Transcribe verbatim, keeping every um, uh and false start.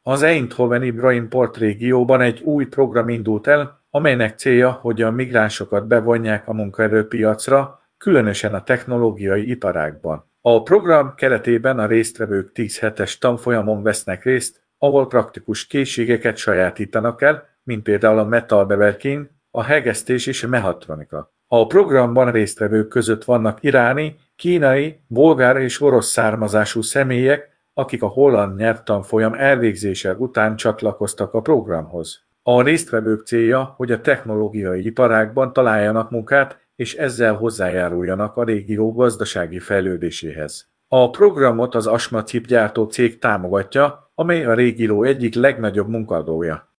Az Eindhoveni Brainport régióban egy új program indult el, amelynek célja, hogy a migránsokat bevonják a munkaerőpiacra, különösen a technológiai iparágban. A program keretében a résztvevők tíz hetes tanfolyamon vesznek részt, ahol praktikus készségeket sajátítanak el, mint például a metal beverkény, a hegesztés és a mechatronika. A programban résztvevők között vannak iráni, kínai, bolgár és orosz származású személyek, akik a holland nyelvtanfolyam elvégzése után csatlakoztak a programhoz. A résztvevők célja, hogy a technológiai iparágban találjanak munkát, és ezzel hozzájáruljanak a régió gazdasági fejlődéséhez. A programot az Asma chip gyártó cég támogatja, amely a régió egyik legnagyobb munkadója.